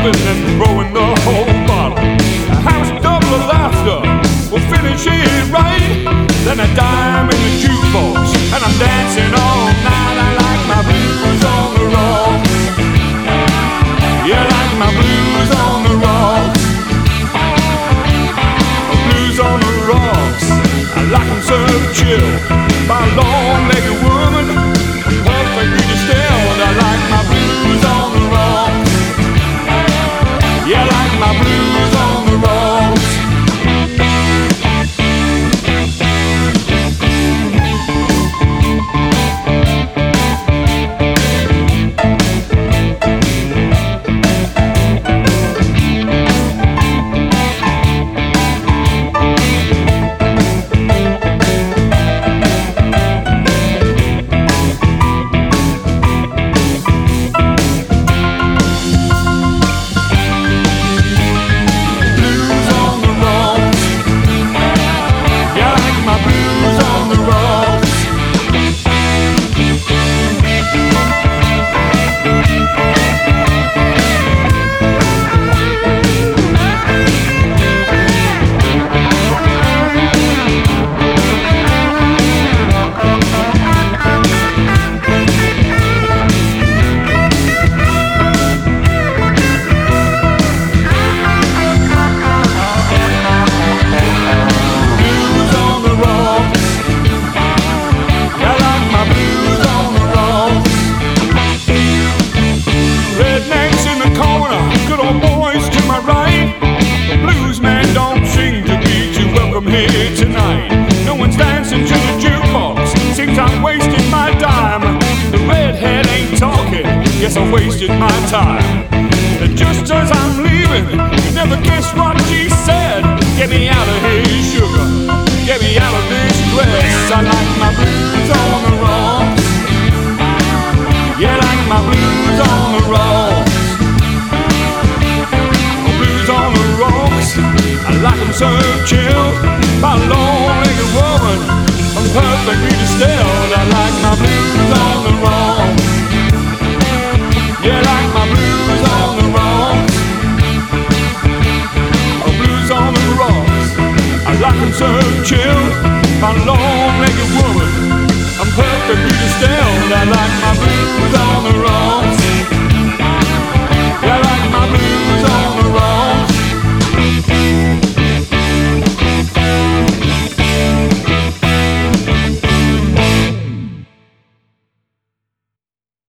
loving and throwing the whole bottle. A house double of laughter will finish it right. Then a dime in the jukebox and I'm dancing all night. I like my blues on the rocks. Yeah, I like my blues on the rocks. Blues on the rocks. I like them served chill by a long-legged woman, perfectly distilled. I like my blues on the rocks. Yeah, I like my blues on the rocks. Here tonight, no one's dancing to the jukebox. Seems I'm wasting my time. The redhead ain't talking. Guess I wasted my time. And just as I'm leaving, you never guess what she said. Get me out of here, sugar. Get me out of this dress. I like my blues on the rocks. Yeah, I like my blues on the rocks. Blues on the rocks. I like them served chill by a long-legged woman, I'm perfectly distilled. I like my blues on the rocks. Yeah, I like my blues on the rocks. Blues on the rocks. I like them served chill by a long